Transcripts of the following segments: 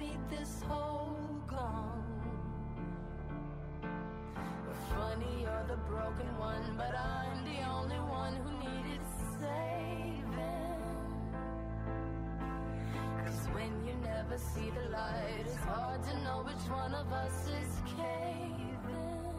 beat this whole gone. Funny, you're the broken one, but I'm the only one who needed saving. 'Cause when you never see the light, it's hard to know which one of us is caving.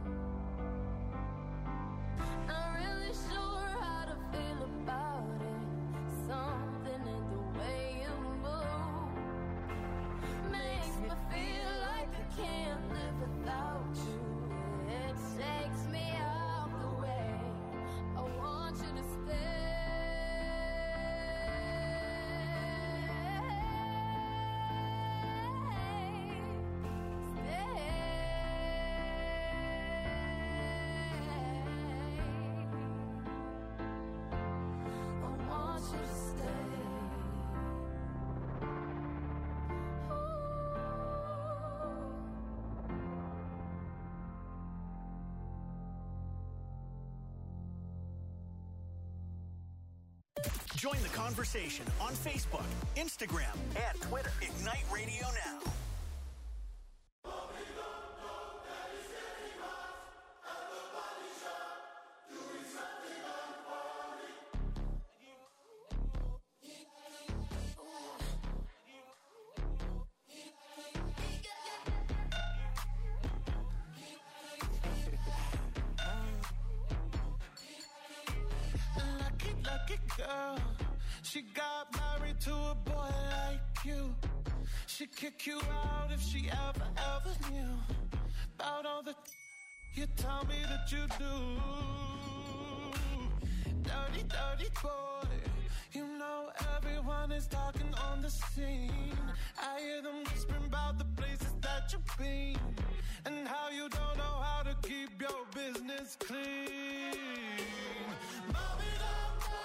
Not really sure how to feel about it. Something in the way you move makes me feel like I can't live without you. It takes me out the way. I want you to stay. Join the conversation on Facebook, Instagram, and Twitter. Ignite Radio Now. Girl, she got married to a boy like you. She'd kick you out if she ever knew about all the you tell me that you do. Dirty, dirty boy. You know everyone is talking on the scene. I hear them whispering about the places that you've been and how you don't know how to keep your business clean. Mommy, don't go.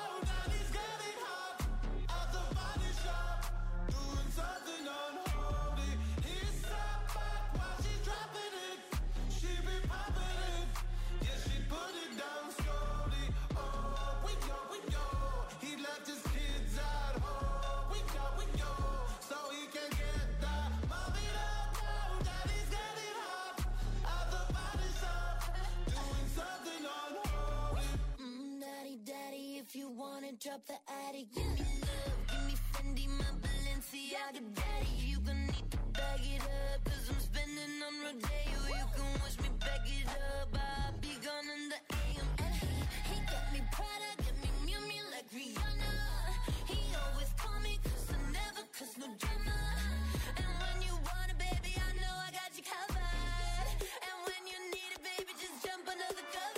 Drop the attic, give me love, give me Fendi, my Balenciaga daddy. You gon' need to bag it up, 'cause I'm spending on Rodeo. You can wish me back it up, I'll be gone in the AM. And he got me Prada, got me Miu Miu like Rihanna. He always call me 'cause I never cause no drama. And when you want it, baby, I know I got you covered. And when you need it, baby, just jump under the covers.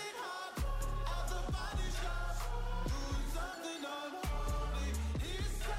Something unholy. He's so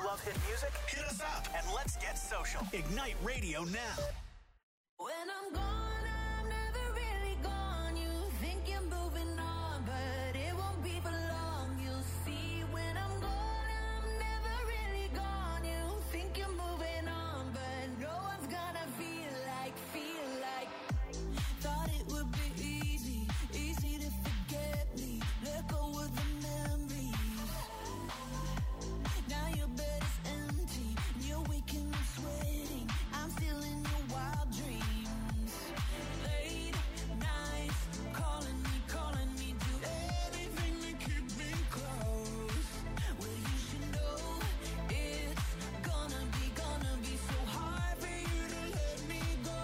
love hit music? Hit us up and let's get social. Ignite Radio now. When I'm gone, I'm never really gone. You think you're moving on, but it won't be for long. You'll see when I'm gone, I'm never really gone. You think you're moving on, but no one's gonna feel like. Thought it would be easy to forget me. Let go of the memories. Now your bed is empty, you're waking up sweating. I'm still in your wild dreams. Late nights, calling me, do anything to keep me close. Well, you should know it's gonna be so hard for you to let me go.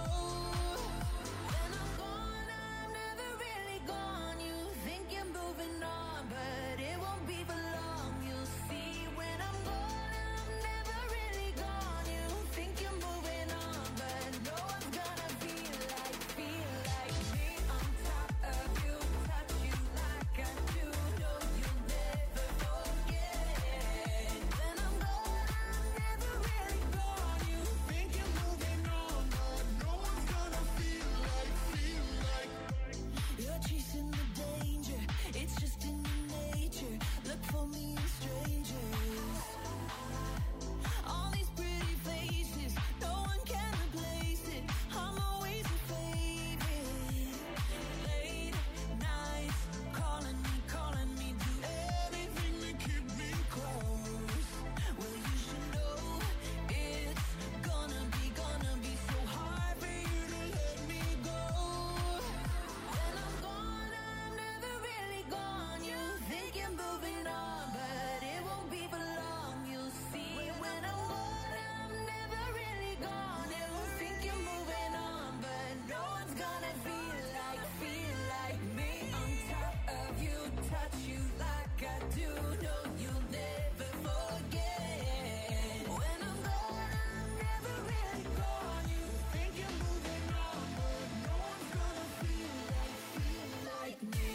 When I'm gone, I'm never really gone. You think you're moving on, but it won't be for long. You'll see when I'm gone, I'm never really gone. You think you're moving on, but no one's gonna feel like me on top of you, touch you like I do. No, you'll never forget. When I'm gone, I'm never really gone. You think you're moving on, but no one's gonna feel like. You're chasing the danger, it's just in your nature. Look for me in strangers. All these pretty faces, no one can replace it. I'm always your favorite. Late nights, calling me, do anything to keep me close. Well, you should know it's gonna be so hard for you to let me go. When I'm gone, I'm never really gone. You think you're moving on, but it won't be for long. You'll see when I'm gone, I'm never really gone. You think you're moving on, but no one's gonna feel like me on top of you, touch you like I do. No, you'll never forget. When I'm gone, I'm never really gone. You think you're moving on, but no one's gonna feel like me.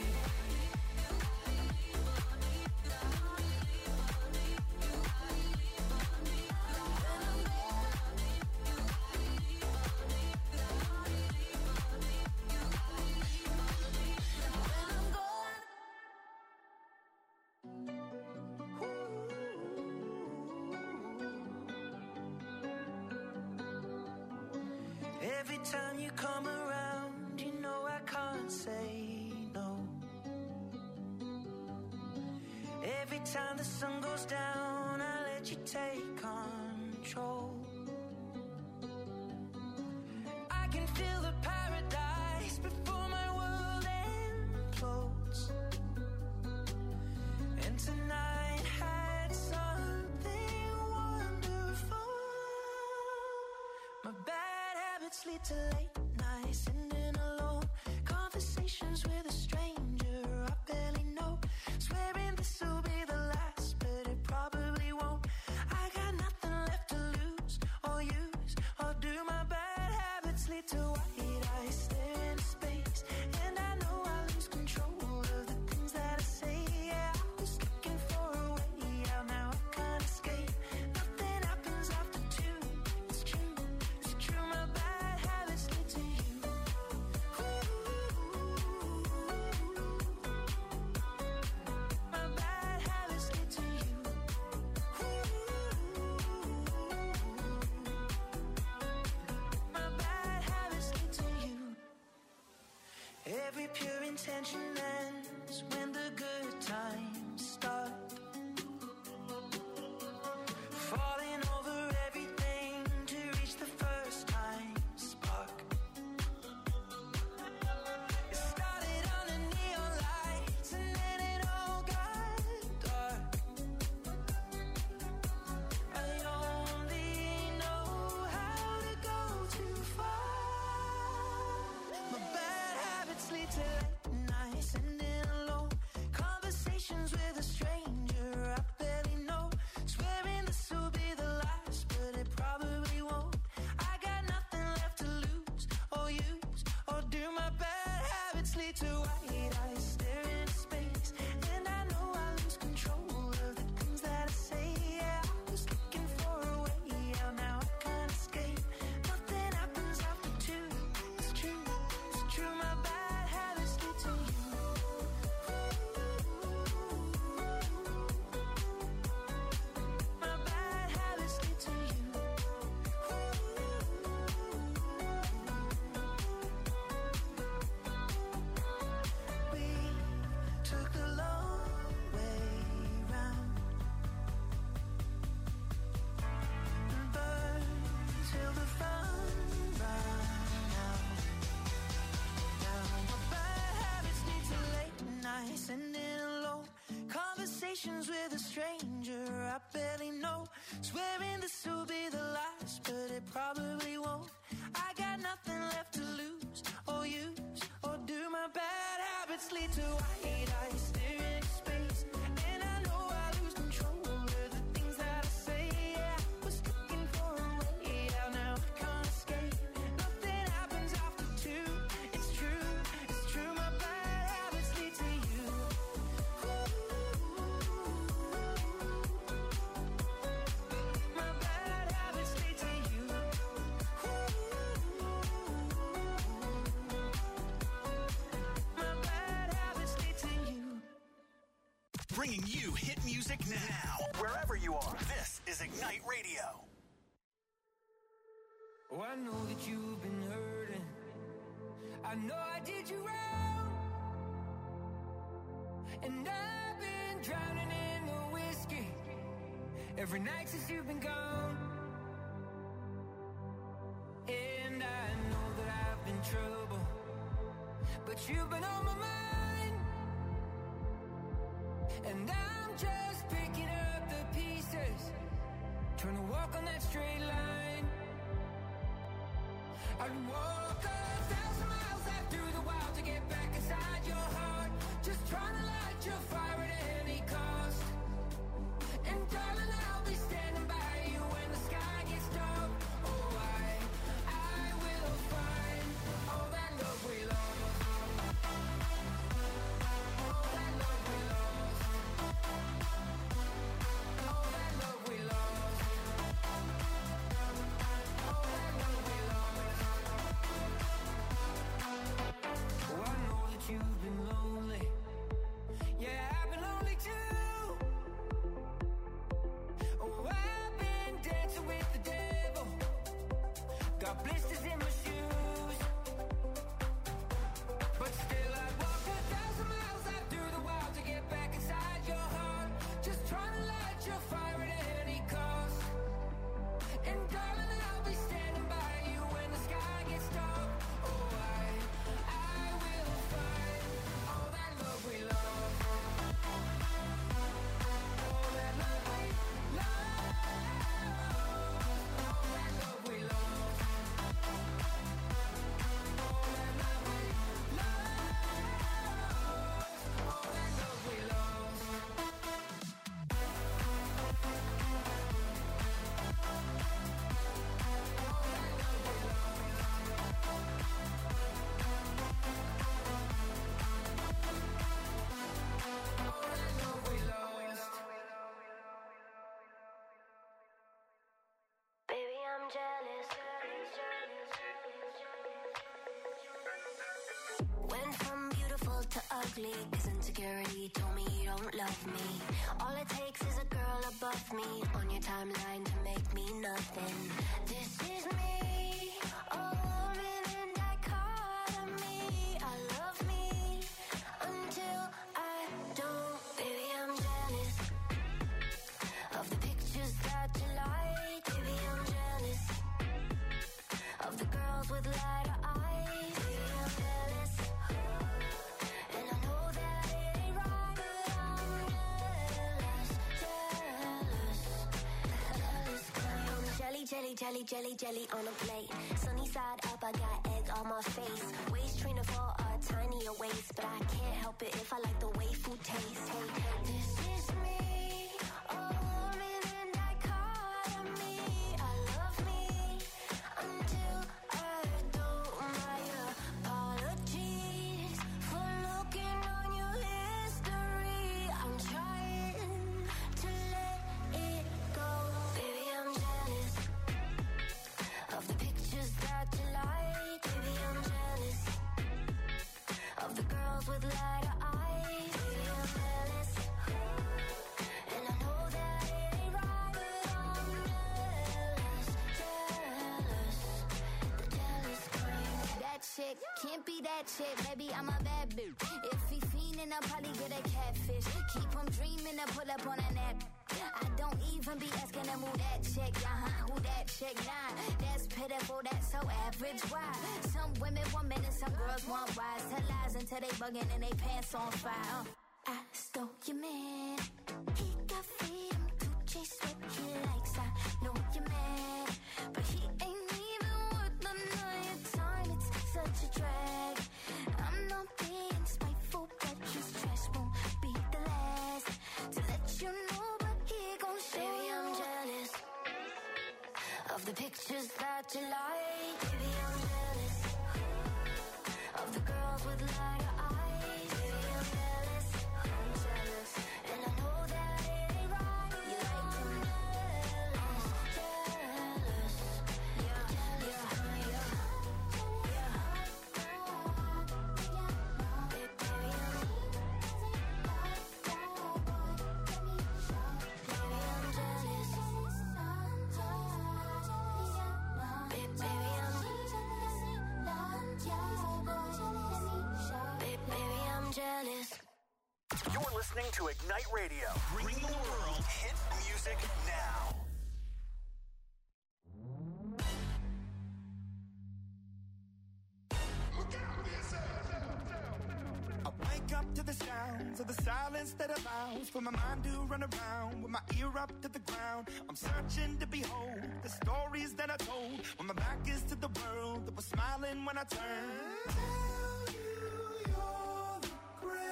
Every time you come around, you know I can't say no. Every time the sun goes down, I let you take control. I can feel the paradise before my world implodes. And tonight had something wonderful. My bad habits lead to late nights, sitting alone. Conversations with a stranger I barely know. Swearing this will be the last, but it probably won't. I got nothing left to lose or use or do. My bad habits lead to white eyes staring into space, and I know I lose control of the things that I say. Yeah, I was looking for a way out, now I can't escape. Nothing happens after two. It's true, my bad habits lead to you. My bad habits lead to you. My bad habits lead to you. Every pure intention ends when the good times start. Falling over everything to reach the first time spark. It started under neon lights and then it all got dark. I only know how to go too far. My bad habits lead to late nights, sitting alone. Conversations with a stranger I barely know. Swearing this will be the last, but it probably won't. I got nothing left to lose or use or do. My bad habits lead to white eyes staring into space, and I know I lose control of the things that I say. Yeah, I was looking conversations with a stranger I barely know. Swearing this will be the last, but it probably won't. I got nothing left to lose or use, or do my bad habits lead to white eyes staring at space? And I know I lose control of the things that I say. Yeah, I was looking for a way out, now I can't escape. Nothing happens after two. It's true, my bad habits lead to you. My bad habits lead to you. My bad habits lead to you. Bringing you hit music now. Wherever you are, this is Ignite Radio. Oh, I know that you've been hurting. I know I did you wrong. And I've been drowning in the whiskey every night since you've been gone. And I know that I've been trouble, but you've been on my mind. And I'm just picking up the pieces, trying to walk on that straight line. I'd walk 1,000 miles out through the wild to get back inside your heart, just trying to light your fire at any cost. And darling, I'll be standing by you when the sky gets dark. Oh, I will find all that love we lost. All that love we lost. All that love we lost. All that love we lost. Oh, I know that you've been lonely. Yeah, I've been lonely too. Oh, I've been dancing with the devil. Got blisters in my shoes. But still I'd walk 1,000 miles out through the wild to get back inside your heart, just trying to light your fire at any cost. And darling, I'll be standing by you when the sky gets dark. Oh, I will find all that love we lost. All that love we lost. All that love we lost. All that love we lost. All that love we lost. All that love we lost. Baby, I'm jealous. Went from beautiful to ugly, 'cause insecurity told me you don't love me. All it takes is a girl above me on your timeline to make me nothing. This is me, a woman in dichotomy. I love me until I don't. Baby, I'm jealous of the pictures that you like. Baby, I'm jealous of the girls with lighter eyes. Baby, I'm jealous, and I know that it ain't right, but I'm jealous. Jelly on a plate. Sunny side up, I got egg on my face. Waist trainer for a tinier waist, but I can't help it if I like the way food tastes. Hey, this is me, a woman in dichotomy. I love me until I don't. My apologies for looking on your history. I'm trying to let it go. Baby, I'm jealous of the pictures that you like. Baby, I'm jealous of the girls with lighter eyes. Baby, I'm jealous, and I know that it ain't right, but I'm jealous. The jealous kind. That chick can't be that chick, baby, I'm a bad bitch. If he fiendin', I'll probably get a catfish. Keep him dreaming to pull up on a nap. I don't even be asking him who that chick, who that chick, nah. That's pitiful, that's so average, why? Some women want men and some girls want wise. Tell lies until they bugging and they pants on fire. I stole your man. He got freedom to chase what he likes. I know you're mad, but he ain't even worth none of your time. It's such a drag. I'm not being spiteful, but his trash won't be the last to let you know. But he gon' show. Baby, I'm jealous of the pictures that you like. Baby, I'm jealous of the girls with lighter eyes. Baby, I'm jealous, and I know that it ain't right. You like them jealous, yeah, jealous, yeah. You're listening to Ignite Radio, bringing the world hit music now. I wake up to the sounds of the silence that allows for my mind to run around with my ear up to the ground. I'm searching to behold the stories that I told when my back is to the world that was smiling when I turned. Tell you you're the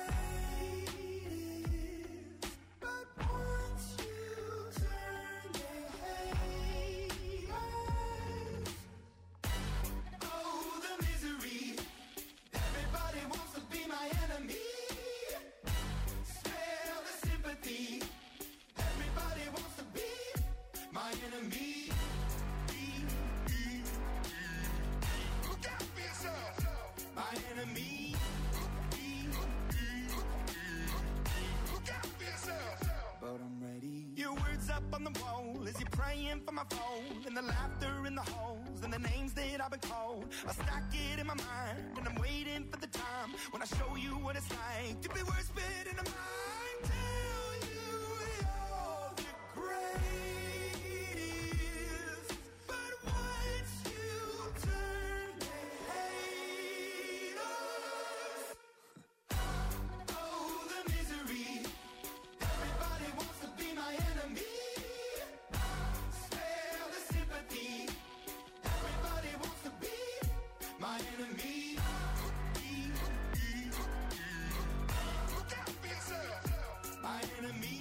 greatest, but once you turn, they hate us. Oh, the misery. Everybody wants to be my enemy. Smell the sympathy. Everybody wants to be my enemy. Look out for yourself. My enemy. Look out for yourself. But I'm ready. Your words up on the wall as you're praying for my phone, and the laughter in the halls and the names that I've been called. I stack it in my mind and I'm waiting for the time when I show you what it's like to be worse fit in a mind. Tell you you're the greatest, but once you turn, they hate us. Oh, the misery. Everybody wants to be my enemy. Spare the sympathy. Everybody wants to be my enemy. Look out for yourself. My enemy.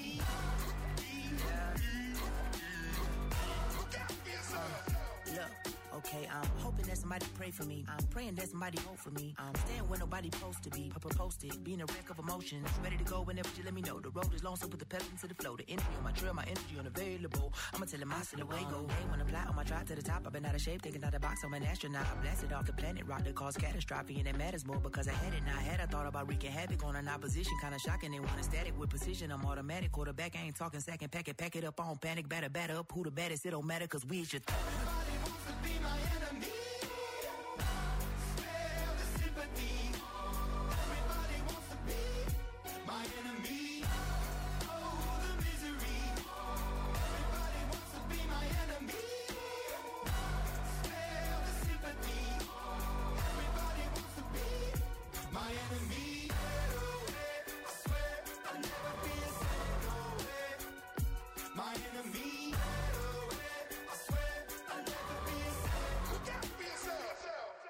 Look out for yourself. Look, okay, I'm hoping that somebody pray for me. I'm praying that somebody hope for me. I'm staying where nobody supposed to be. Papa posted, being a wreck of emotions. Ready to go whenever you let me know. The road is long, so put the pedal into the flow. The energy on my trail, my energy unavailable. I'ma tell him I see the way go. Hey, when I fly on my drive to the top, I've been out of shape, thinking out the box. I'm an astronaut. I blasted off the planet, rock that caused catastrophe, and it matters more because I had it. Now I had, I thought about wreaking havoc on an opposition, kinda shocking. They want a static with precision. I'm automatic, quarterback. I ain't talking second packet, pack it up on panic, batter up. Who the baddest? It don't matter, cause we should. Everybody wants to be my enemy. Spare the sympathy. Everybody wants to be my enemy. Oh, the misery. Everybody wants to be my enemy. Spare the sympathy. Everybody wants to be my enemy. I swear I'll never be a second away. My enemy. I swear I'll never be a second. Look out for yourself.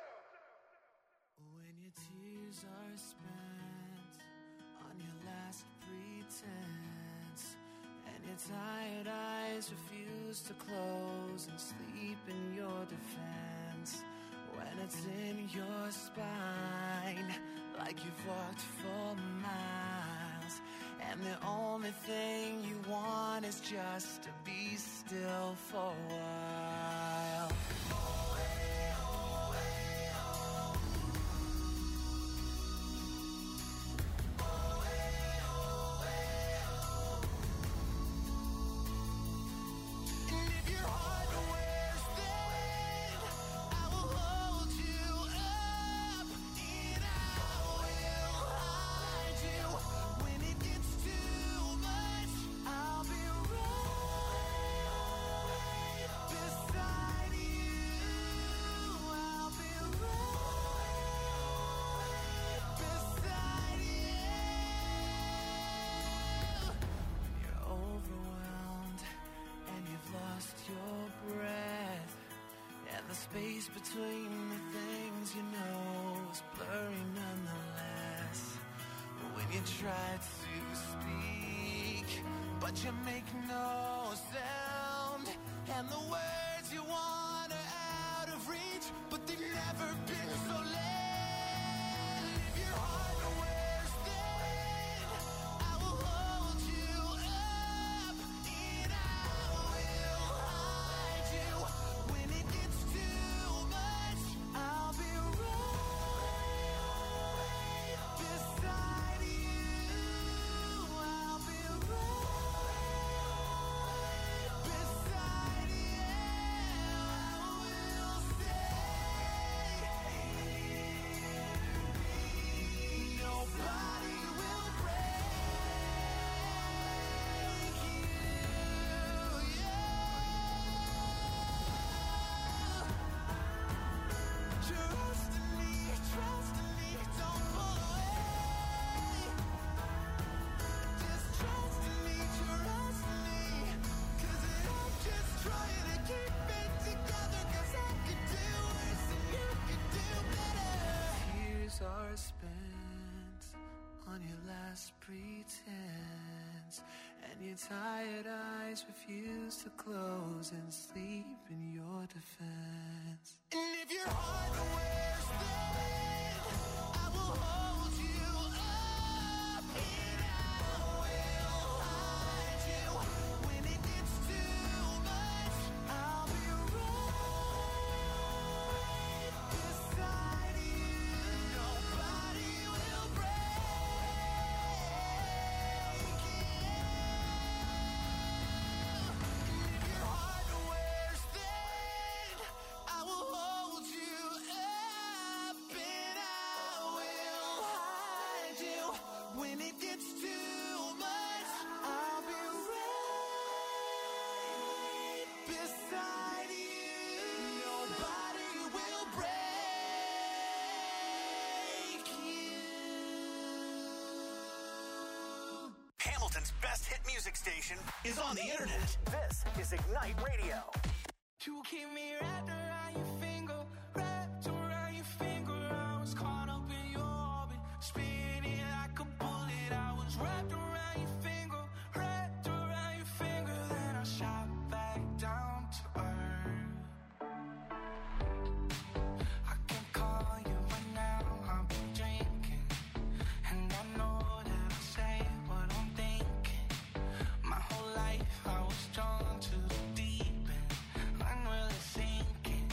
When your tears are spent on your last pretense, and your tired eyes refuse to close and sleep in your defense, when it's in your spine like you've walked for miles, and the only thing you want is just to be still for a while. And if your heart wears thin, I will hold you up, and I will hide you. When it gets too much, I'll be right beside just your breath, and the space between the things you know is blurry nonetheless. When you try to speak, but you make no sound, and the words you want are out of reach, but they've never been so loud. If your heart wears thin, I will hold you up, and I will hide you. When it gets too much, I'll be right beside you. I'll be right beside you. I will stay. Nobody will break you. Trust in me, don't pull away. Just trust in me, 'cause I'm just trying to keep it together, 'cause I could do this and you could do better. Tears are spent on your last pretense, and your tired eyes refuse to close and sleep in your defense. And if your heart wears thin, I will hold you up, and I will hide you. When it gets too much, I'll be right beside you. Nobody will break you. If your heart wears thin, I will hold you up, and I will hide you. When it gets too much, I'll be right beside you. Nobody will break you. Hamilton's best hit music station is on the internet. This is Ignite Radio. You keep me wrapped around your finger, wrapped around your finger. I was caught up in your orbit, spinning like a bullet. I was wrapped around your finger, wrapped around your finger. Then I shot back down to earth. I can call you right now, I've been drinking, and I know that I say what I'm thinking. My whole life I was drawn to the deep end, I'm really sinking.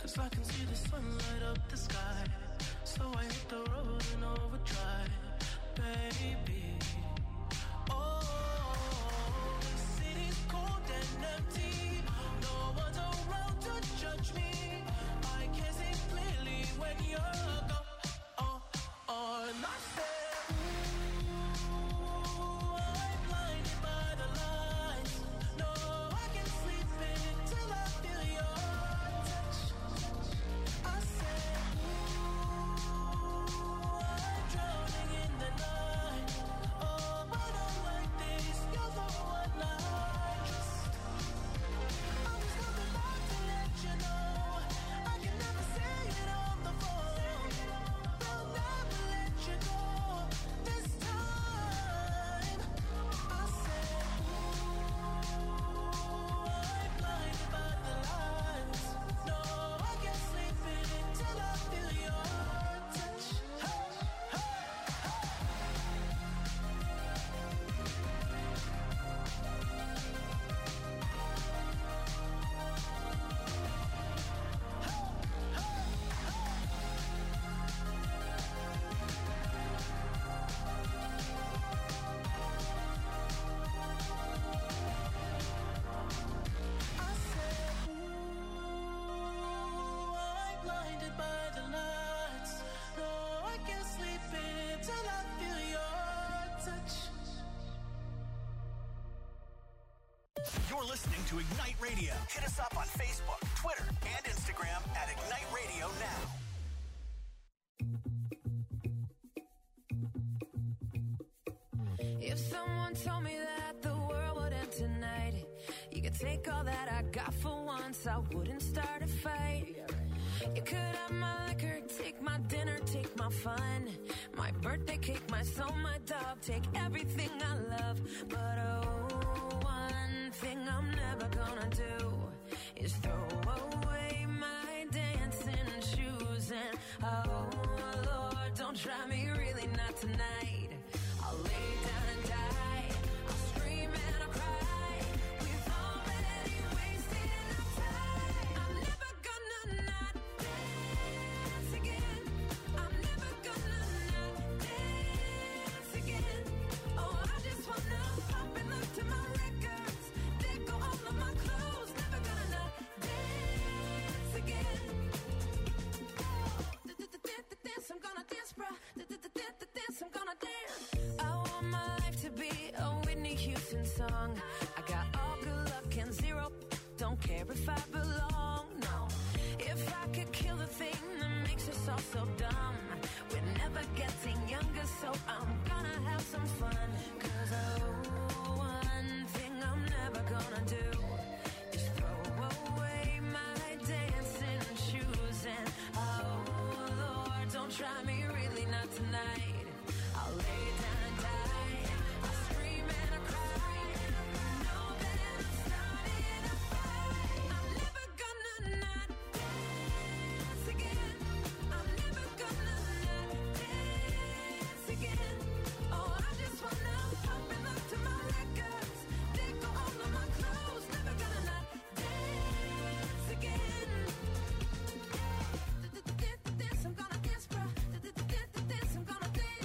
so I can see the sun light up the sky. So I hit the road in overdrive, baby. Oh, city's cold and empty. No one's around to judge me. I can see clearly when you're gone. And I said, ooh, I'm blinded by the lights. No, I can't sleep until I feel your touch. I said, ooh, I'm drowning in the night. Oh, but I'm like this, you're the one I trust. I was coming back to let you know I can never say it on the phone. They'll never let you go this time. I said, ooh, I'm blinded by the lights. No, I can't sleep until I feel your touch. Hey, hey, I said, ooh, I'm blinded by the lights. No, I can't sleep until I feel your touch. You're listening to Ignite Radio. Hit us up on Facebook, Twitter, and Instagram at Ignite Radio Now. If someone told me that the world would end tonight, you could take all that I got for once, I wouldn't start a fight. You could have my liquor, take my dinner, take my fun, my birthday cake, my soul, my dog, take everything I love. But oh, one thing I'm never gonna do is throw away my dancing shoes. And oh Lord, don't try me, really not tonight. I'll lay down and die, I'll scream and I'll cry. We've already wasted enough time. I'm never gonna not dance again. I'm never gonna not dance again. Oh, I just wanna pop and look to my records. They go all of my clothes. Never gonna not dance again. Dance, I'm gonna dance, bruh. Dance, I'm gonna dance. I want my life to be a Whitney Houston song. I got all good luck and zero. Don't care if I belong, no. If I could kill the thing that makes us all so dumb, we're never getting younger, so I'm gonna have some fun. 'Cause oh, one thing I'm never gonna do is throw away my dancing shoes. And oh Lord, don't try me, really not tonight. I'll lay down and die, I'll scream and I'll cry. Know that I'm starting a fight. I'm never gonna not dance again. I'm never gonna not dance again. Oh, I just wanna pop and look to my records. They go all of my clothes. Never gonna not dance again. Dance, I'm gonna dance, bruh. Dance, I'm gonna dance.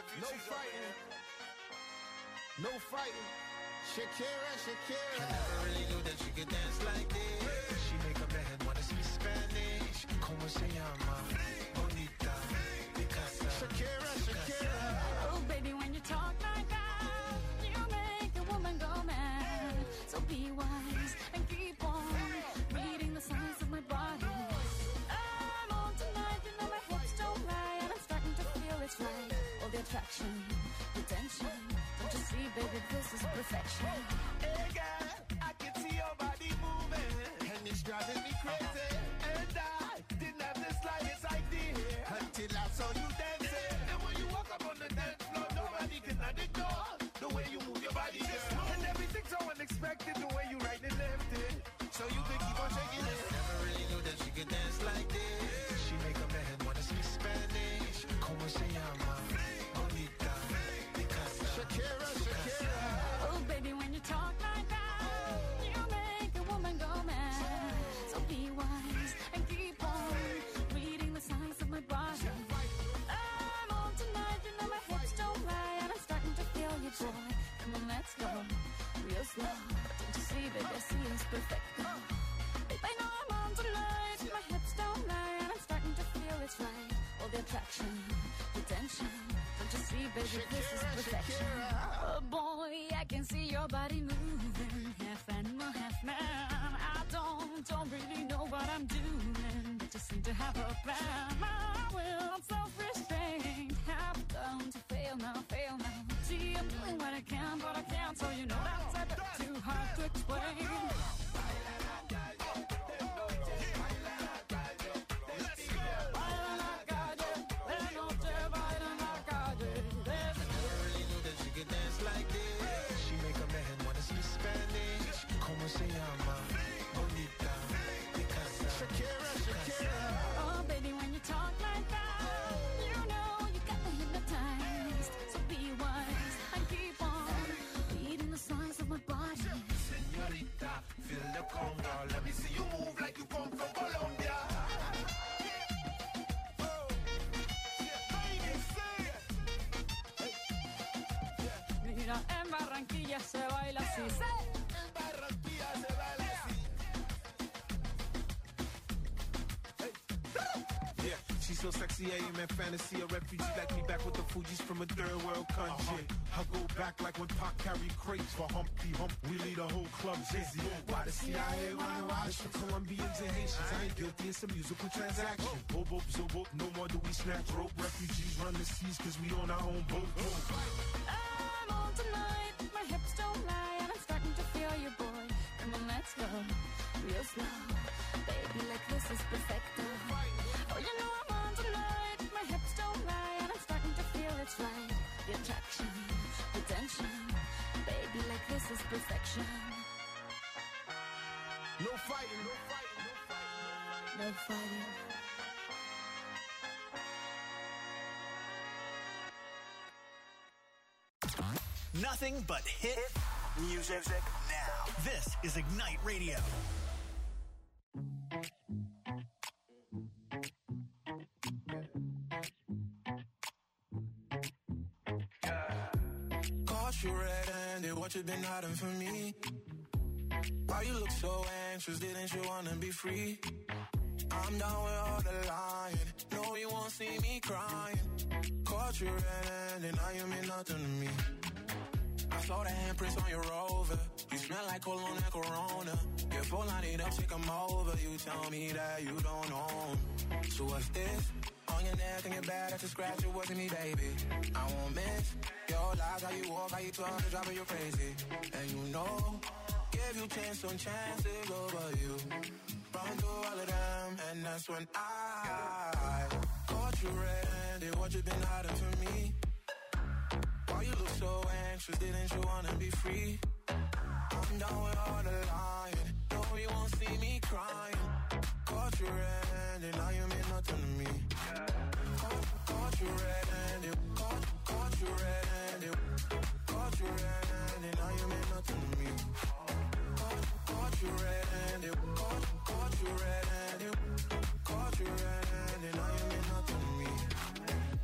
No fighting. No fighting. Shakira, Shakira. I never really knew that she could dance like this. She make a man wanna speak Spanish. Como se llama? Bonita. Picasa. Shakira, Shakira. Oh, baby, when you talk like that, you make a woman go mad. So be wise and keep on reading the signs of my body. I'm on tonight, you know my hips don't lie, and I'm starting to feel it's right. All the attraction, the tension. Don't you see, baby, this is perfection. Hey, girl, I can see your body moving, and it's driving me crazy. And I didn't have the slightest idea until I saw you dancing. And when you walk up on the dance floor, nobody can ignore the way you move your body. And everything's so unexpected, the way you right and left it. So you can keep on shaking it. Never really knew that she could dance like this. She make a man wanna speak Spanish. Como se llama? Bonita. Picasa. Shakira, Shakira. Oh, baby, when you talk like that, you make a woman go mad. So be wise and keep on reading the signs of my body. I'm on tonight, you know my hips don't lie, and I'm starting to feel you, boy. Come on, let's go real slow. Don't you see, baby, I see it's perfect. Babe, I know I'm on tonight, my hips don't lie, and I'm starting to feel it's right. All the attraction, the tension. Don't you see, baby, this is perfection. Oh boy, I can see your body moving, half animal, half man. I don't really know what I'm doing, but just seem to have a plan. My will, self-restraint, have come to fail now. See, I'm doing what I can, but I can't, so you know that's a bit too hard to explain. Like this. She make a man wanna speak Spanish. Como se llama? Bonita. Picasa. Shakira, Shakira. Oh, baby, when you talk like that, you know you got me hypnotized. So be wise and keep on reading the signs of my body. Señorita, feel the conga. Let me see you move like you come from Colombia. Mira, en Barranquilla se baila así. En Barranquilla se baila así. Yeah, she's so sexy, I am in fantasy. A refugee like me back with the Fugees from a third world country. I go back like when Pac carried crates for Humpty Hump. We lead a whole club dizzy. Why the CIA wanna watch for Colombians and Haitians? I ain't guilty, it's a musical transaction. Bobo, zobo, no more do we snatch rope. Refugees run the seas cause we on our own boat. I'm on tonight, my hips don't lie, and I'm starting to feel you, boy. Come on, let's go real slow. Baby, like this is perfect. Oh, you know I'm on tonight, my hips don't lie, and I'm starting to feel it's right. The attraction, the tension. Baby, like this is perfection. No fighting, no fighting, no fighting. No fighting. Nothing but hit music now. This is Ignite Radio. Caught you red-handed, what you been hiding from me? Why you look so anxious, didn't you wanna be free? I'm down with all the lying, no you won't see me crying. Caught you red-handed, now you mean nothing to me. I saw the handprints on your Rover. You smell like cologne and Corona. Your phone light up, take 'em over. You tell me that you don't know. So what's this? On your neck and your back, that's a scratch. It wasn't me, baby. I won't miss your lies, how you walk, how you talk, you're driving you crazy. And you know, give you chance on chances over you. Run through all of them, and that's when I caught you red-handed. What you been hiding from me? Why you look so anxious, didn't you wanna be free? I'm down with all the lying, no you won't see me crying. Caught you red-handed, now you mean nothing to me. Caught you red-handed, caught you red-handed. Caught you red-handed, now you mean nothing to me. Caught you red-handed, caught you red-handed. Caught you red-handed, now you mean nothing to me. They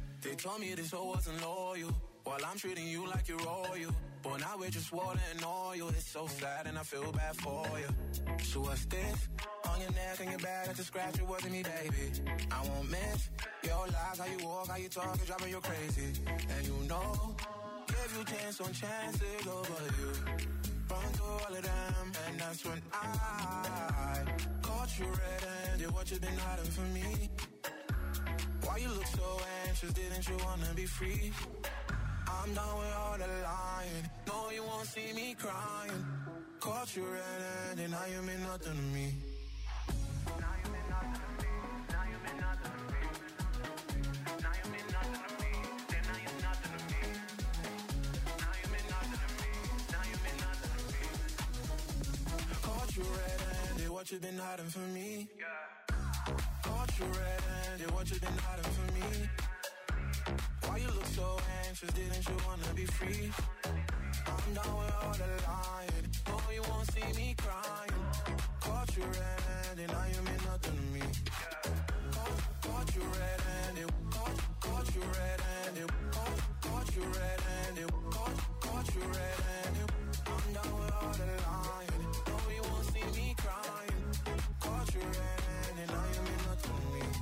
told me this hoe wasn't loyal. While I'm treating you like you're royal. But now we're just water and oil. It's so sad and I feel bad for you. So what's this? On your neck and your back, I just scratch, it wasn't me, baby. I won't miss your lies, how you walk, how you talk, it's driving you crazy. And you know, give you chance on chances over you. Run through all of them, and that's when I caught you red-handed. What you been hiding from me? Why you look so anxious? Didn't you wanna be free? I'm done with all the lying. No, you won't see me crying. Caught you red-handed, now you mean nothing to me. Now you mean nothing to me. Now you mean nothing to me. Now you mean nothing to me. Then now you're nothing to me. Now you mean nothing to me. Now you mean nothing to me. Caught you red-handed, what you been hiding from me? Caught you red-handed, what you been hiding from me? Why you look so anxious? Didn't you wanna be free? I'm done with all the lying. No, you won't see me crying. Caught you red-handed, now you mean nothing to me. Caught you red-handed. Caught you red-handed. Caught you red-handed. Caught you red-handed. I'm done with all the lying. No, you won't see me crying. Caught you red-handed, now you mean nothing to me.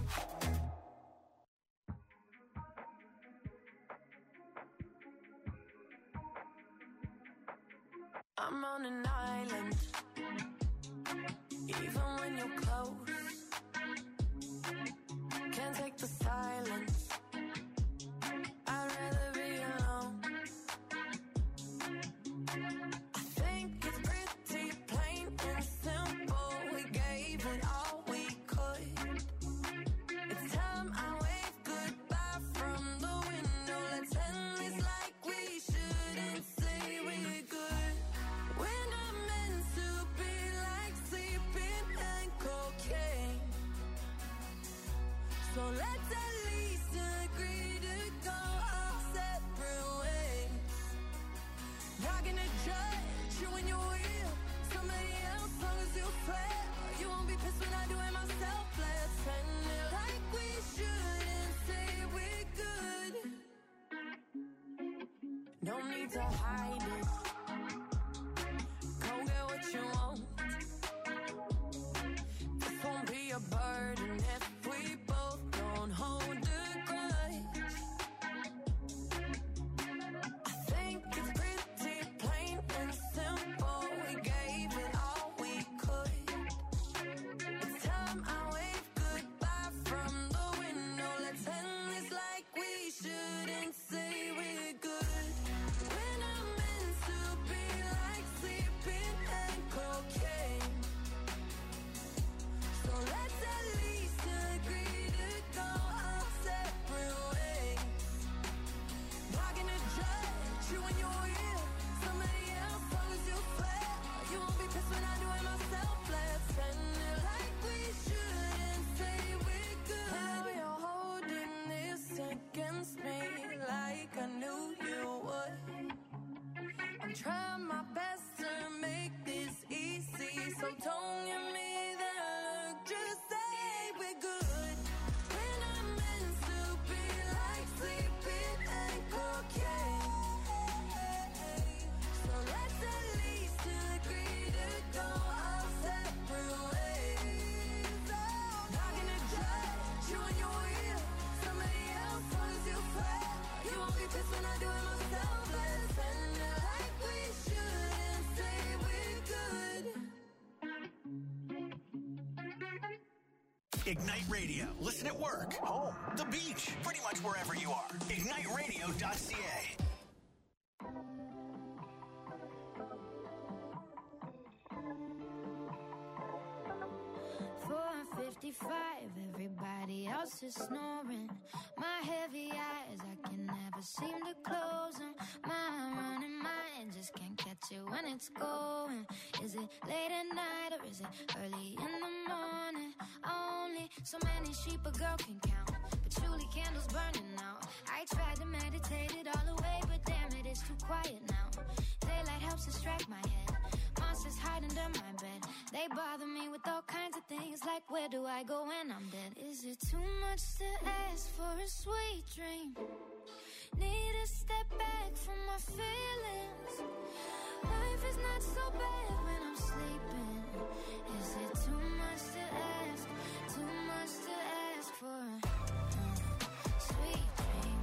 I'm on an island, even when you're close. Can't take the silence, I'd rather be alone. I think it's pretty plain and simple. We gave it all we could. It's time I wave goodbye from the window. Let's end this like we shouldn't say we're good. We're not meant to be like sleeping and cocaine. So let's at least agree to go our separate ways. Not gonna judge you when you're with somebody else, long as you swear. You won't be pissed when I do it myself. Let's end it like we shouldn't say we're good. No need to hide it. Go get what you want. This won't be a burden if we both don't hold a grudge. I think it's pretty plain and simple. We gave it all we could. It's time I wave goodbye from the window. Let's end this like we shouldn't say we're good. We're not meant to be like sleeping and cocaine. So let's at least agree to go our separate ways. Not gonna judge you when you're with somebody else, long as you swear. You won't be pissed when I do it myself. Let's end it like we shouldn't say we're good. Now you're holding this against me like I knew you would. I'm trying my best to make this easy, so don't give me that look, just say we're good. We're not meant to be like sleeping and cocaine. So let's at least agree to go our separate ways. Not gonna judge you when you're with somebody else, long as you swear. You won't be pissed when I do it myself. Let's end it like we shouldn't say we're good. Ignite Radio. Listen at work, home, the beach, pretty much wherever you are. IgniteRadio.ca. 4:55, everybody else is snoring. My heavy eyes, I can never seem to close them. My running mind just can't catch it when it's going. Is it late at night or is it early in the morning? Only so many sheep a girl can count, but surely candles burning out. I tried to meditate it all away, but damn it, it's too quiet now. Daylight helps distract my head. Monsters hide hide under my bed. They bother me with all kinds of things, like where do I go when I'm dead? Is it too much to ask for a sweet dream? Need to step back from my feelings. Life is not so bad when I'm sleeping. Is it too much to ask? Too much to ask for a sweet dream?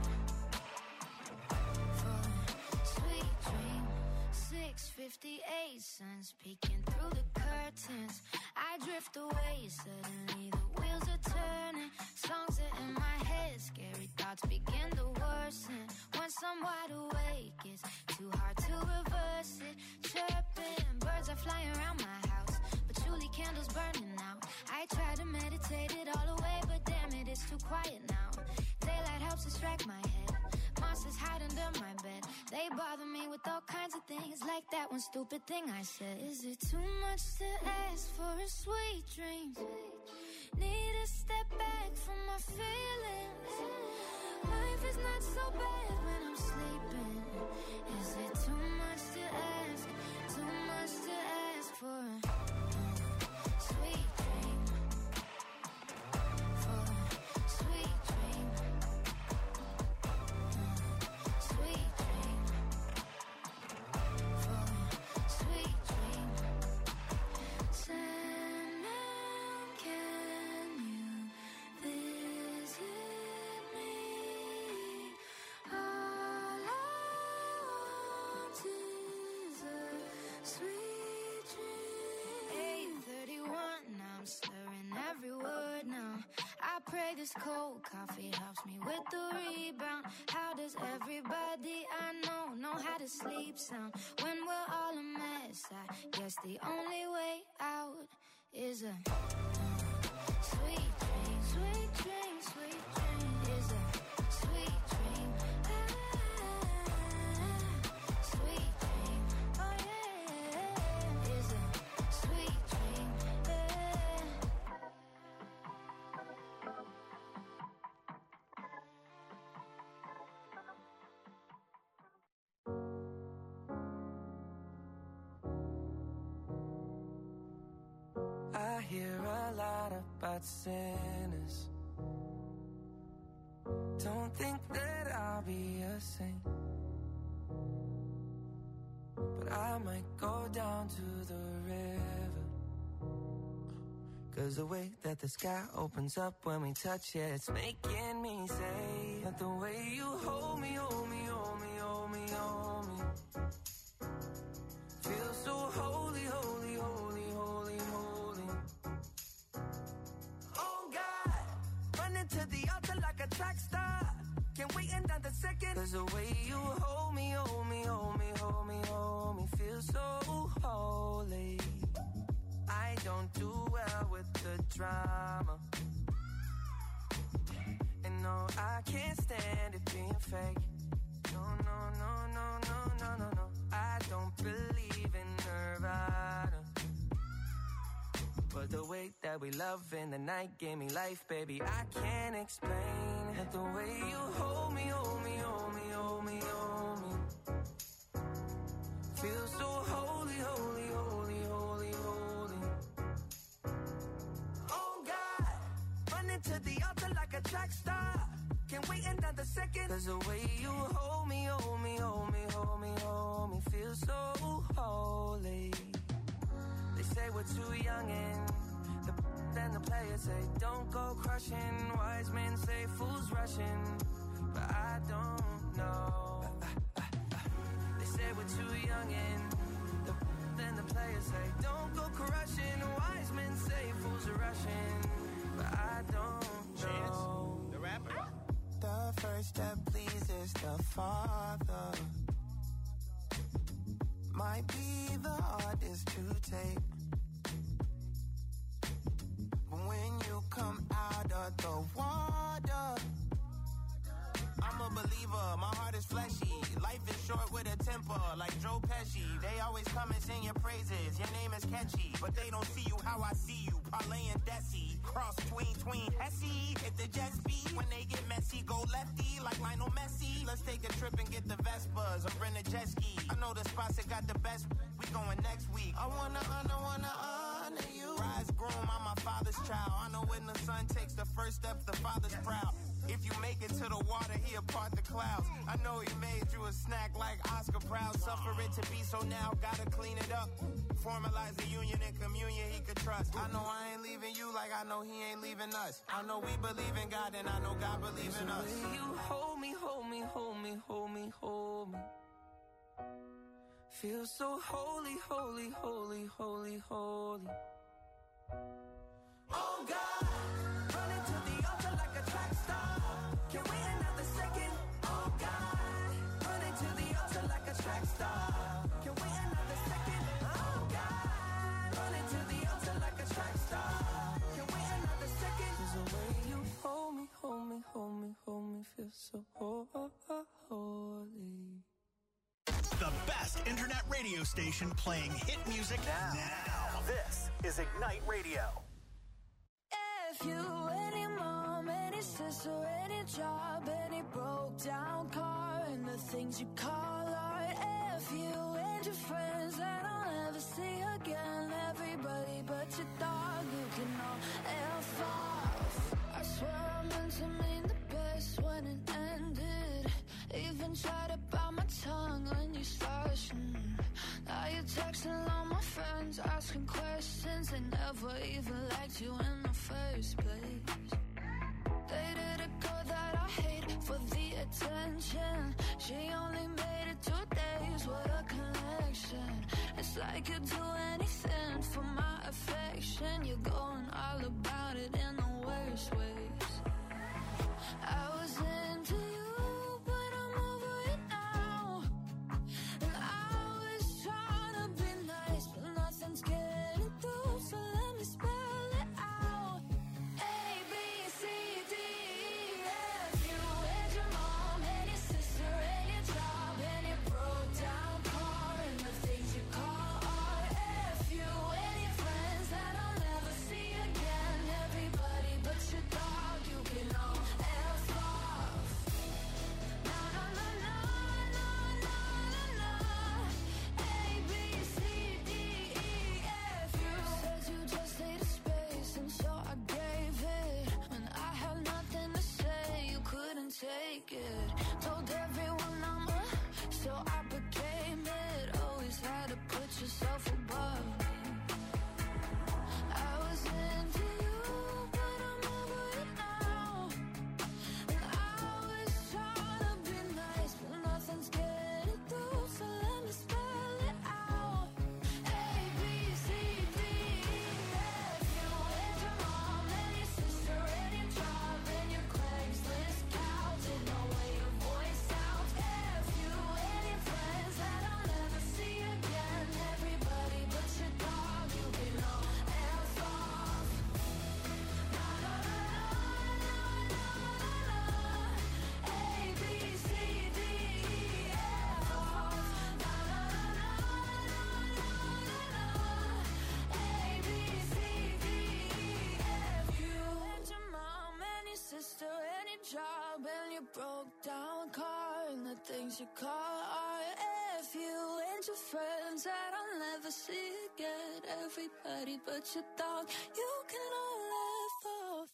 For a sweet dream. 6:58, sun's peeking through the curtains. I drift away, suddenly the wheels are turning. Songs are in my head, scary thoughts begin to worsen. Once I'm wide awake, it's too hard to reverse it. Chirping, birds are flying around my house, patchouli candles burning out. I try to meditate it all away, but damn it, it's too quiet now. Daylight helps distract my head. Monsters hide under my bed. They bother me with all kinds of things, like that one stupid thing I said. Is it too much to ask for a sweet dream? Need to step back from my feelings. Life is not so bad when I'm sleeping. Is it too much to ask? Too much to ask for a sweet dream? For a sweet dream. Sweet dream. For a sweet dream. Sandman, can you visit me? All I want is a sweet dream. 8:31, now I'm slurring every word now. I pray this cold coffee helps me with the rebound. How does everybody I know how to sleep sound? When we're all a mess, I guess the only way out is a sweet dream. Sweet dream, sweet dream. Is a sweet dream. Sweet dream. Oh yeah. Is a sweet dream. I hear a lot about sinners. Don't think that I'll be a saint, but I might go down to the river. 'Cause the way that the sky opens up when we touch it, it's making me say that the way you hold me, hold me, hold me, hold me, hold me, feels so holy, holy, holy, holy, holy. Oh God, running to the altar like a track star. Can't wait another second. 'Cause the way you hold me, hold me, hold me, hold me, hold me, feels so holy. I don't do well with the drama, and no, I can't stand it being fake. No, no, no, no, no, no, no, no. I don't believe in Nirvana, but the way that we love in the night gave me life, baby. I can't explain it. The way you hold me, hold me, hold me, hold me, hold me, feels so holy, holy, holy, holy, holy. Oh God, running to the altar like a track star. Can't wait another second. 'Cause the way you hold me, hold me, hold me, hold me, hold me, feels so holy. They say we're too young and then the players say don't go crushing. Wise men say fools rushing, but I don't know. They say we're too young and then the players say don't go crushing. Wise men say fools are rushing, but I don't know. The rapper. The first step pleases the Father. Might be the hardest to take, but when you come out of the water, I'm a believer, my heart is fleshy. Life is short with a temper, like Joe Pesci. They always come and sing your praises, your name is catchy, but they don't see you how I see you. Parlay and Desi, cross tween Hesse. Hit the jet speed, when they get messy, go lefty like Lionel Messi. Let's take a trip and get the Vespas or rent a jet ski. I know the spots that got the best, we we going next week. I wanna honor you. Rise groom, I'm my father's child. I know when the son takes the first step, the father's proud. If you make it to the water, he'll part the clouds. I know he made you a snack like Oscar Proud. Suffer it to be, so now gotta clean it up. Formalize the union and communion he could trust. I know I ain't leaving you like I know he ain't leaving us. I know we believe in God and I know God believes in us. You hold me, hold me, hold me, hold me, hold me. Feel so holy, holy, holy, holy, holy. Oh God, running to the altar like a track star. Can we another second? Oh God, running to the altar like a track star. Can we another second? Oh God, running to the altar like a track star. Can we another second? 'Cause the way you hold me, hold me, hold me, hold me, feel so holy. The best internet radio station playing hit music now. This is Ignite Radio. If you, any mom, any sister, any job, any broke down car, and the things you call art. If you and your friends that I'll never see again, everybody but your dog, you can all F off. I swear I meant to mean the best when it ended. Even tried to bite my tongue when you started. Now you're texting all my friends, asking questions. They never even liked you in the first place. Dated a girl that I hate for the attention. She only made it 2 days, what a connection. It's like you'd do anything for my affection. You're going all about it in the worst ways. I was into you, but I'm over it now. And I was trying to be nice, but nothing's getting through, so let me spell it out. A, B, C, D, E, F. You and your mom and your sister and your job and your broke down car and the things you call art. F you and your friends that I'll never see again. Everybody but your dog, you can all F off. Na na na na na na na na. A, B, C, D, E, F. You said you just needed space, and so I gave it. When I had nothing to say, you couldn't take it. Told everyone I'm so I became it. Always had to put yourself above me. I was into you, but I'm over it now. And I was trying to be nice, but nothing's getting through, so let me spell it out. A, B, C, D, E, F. You and your mom and your sister and your job and your Craigslist couch and the way your voice sounds. F you and your friends that I'll never see again. Everybody but your dog, you can all F off. Na na na na na na na. A, B, C, D, E, F off. Na na na na na na na. A, B, C, D, E, F. You and your mom and your sister and your job and your broke down car and the things you call art. F you and your friends that I'll never see again. Everybody but your dog, you can all F off.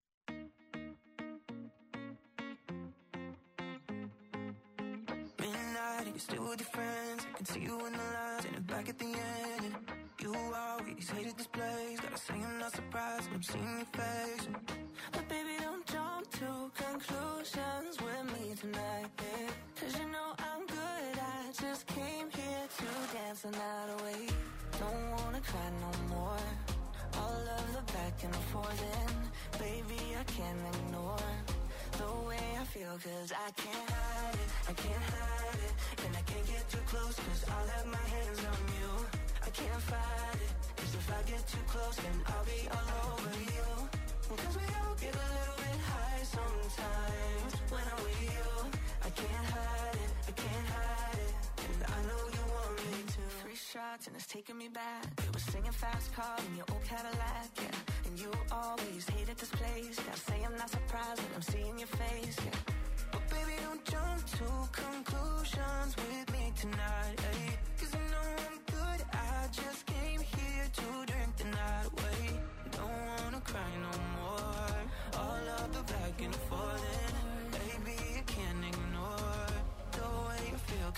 Midnight, you're still with your friends. I can see you in the lines and back at the end. You always hated this place. Gotta say I'm not surprised when I'm seeing your face. But baby, don't jump to conclusions with me tonight, babe. 'Cause you know I'm good, I just came here to dance the night away. Don't wanna cry no more. All of the back and forth, and baby, I can't ignore the way I feel, 'cause I can't hide it, I can't hide it. And I can't get too close, 'cause I'll have my hands on you. I can't fight it, 'cause if I get too close, then I'll be all over you. 'Cause we all get a little bit high sometimes when I'm with you. I can't hide it, I can't hide it. And I know you want me to. 3 shots and it's taking me back. You were singing fast car in your old Cadillac, yeah. And you always hated this place. Gotta say I'm not surprised when I'm seeing your face, yeah. But baby, don't jump to conclusions with me tonight, ay. 'Cause I know I'm good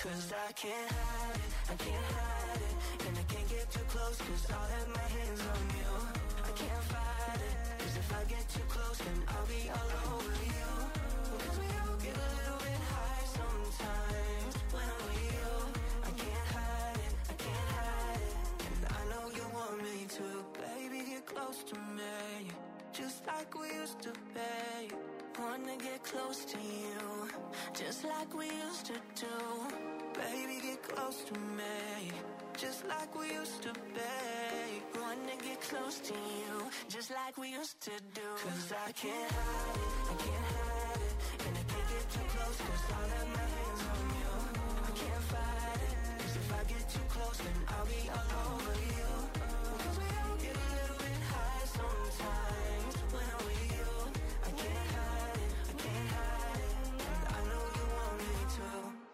'Cause I can't hide it, I can't hide it. And I can't get too close 'cause I'll have my hands on you. I can't fight it, 'cause if I get too close then I'll be all over you. 'Cause we all get a little bit high sometimes when I'm with you. I can't hide it, I can't hide it. And I know you want me to. Baby, get close to me, just like we used to be. Wanna get close to you, just like we used to do. Baby, get close to me, just like we used to be. Wanna get close to you, just like we used to do. 'Cause I can't hide it, I can't hide it. And I can't get too close 'cause I'll have my hands on you. I can't fight it, 'cause if I get too close then I'll be all over you. 'Cause we all get a little bit high sometimes when I'm with you. I can't hide it, I can't hide it. And I know you want me to.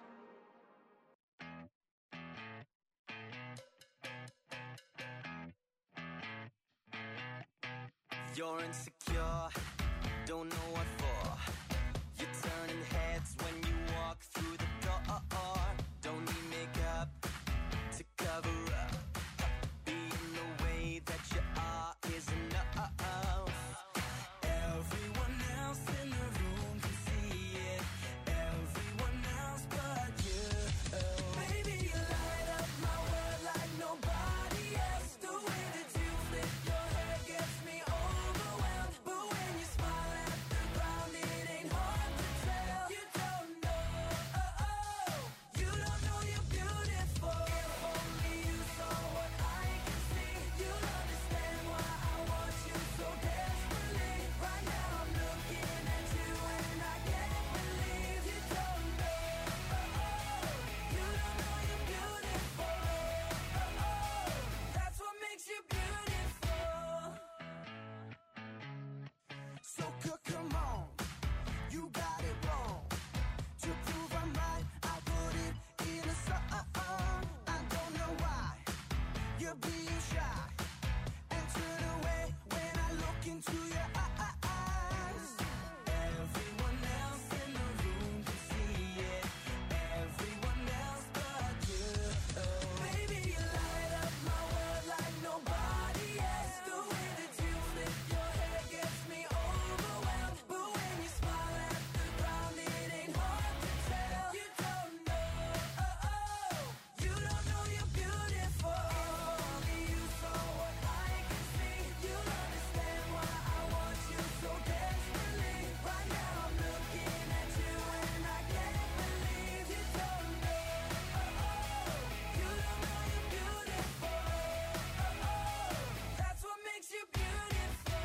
You're insecure, don't know what for. You're turning heads when you walk through the door. Don't need makeup to cover up. Being the way that you are is enough. Everyone else in the room can see it. Everyone else but you. Baby, you light up my world like nobody else. The way that you flip your hair gets me overwhelmed. But when you smile at the ground, it ain't hard to tell. You don't know, you don't know you're beautiful. If only you saw what I can see, you'll understand why I want you so desperately. Right now I'm looking at you and I can't believe you don't know, you don't know you're beautiful. That's what makes you beautiful. So come on, you got it wrong. To prove I'm right, I put it in a song. I don't know why you're being shy and turn away when I look into your eyes. Everyone else in the room can see it. Everyone else but you. Baby, you light up my world like nobody else. The way that you flip your hair gets me overwhelmed. But when you smile at the ground, it ain't hard to tell. You don't know, you don't know you're beautiful. If only you saw what I can see, you'll understand why I want you so desperately. Right now I'm looking at you and I can't believe you don't know, you don't know you're beautiful. That's what makes you beautiful.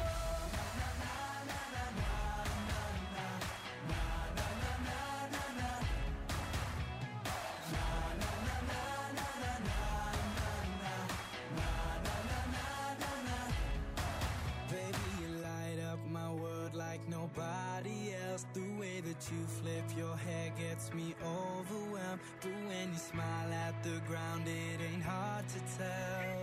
Baby, you light up my world like nobody else. The way that you flip your hair gets me overwhelmed. But when you smile at the ground, it ain't hard to tell.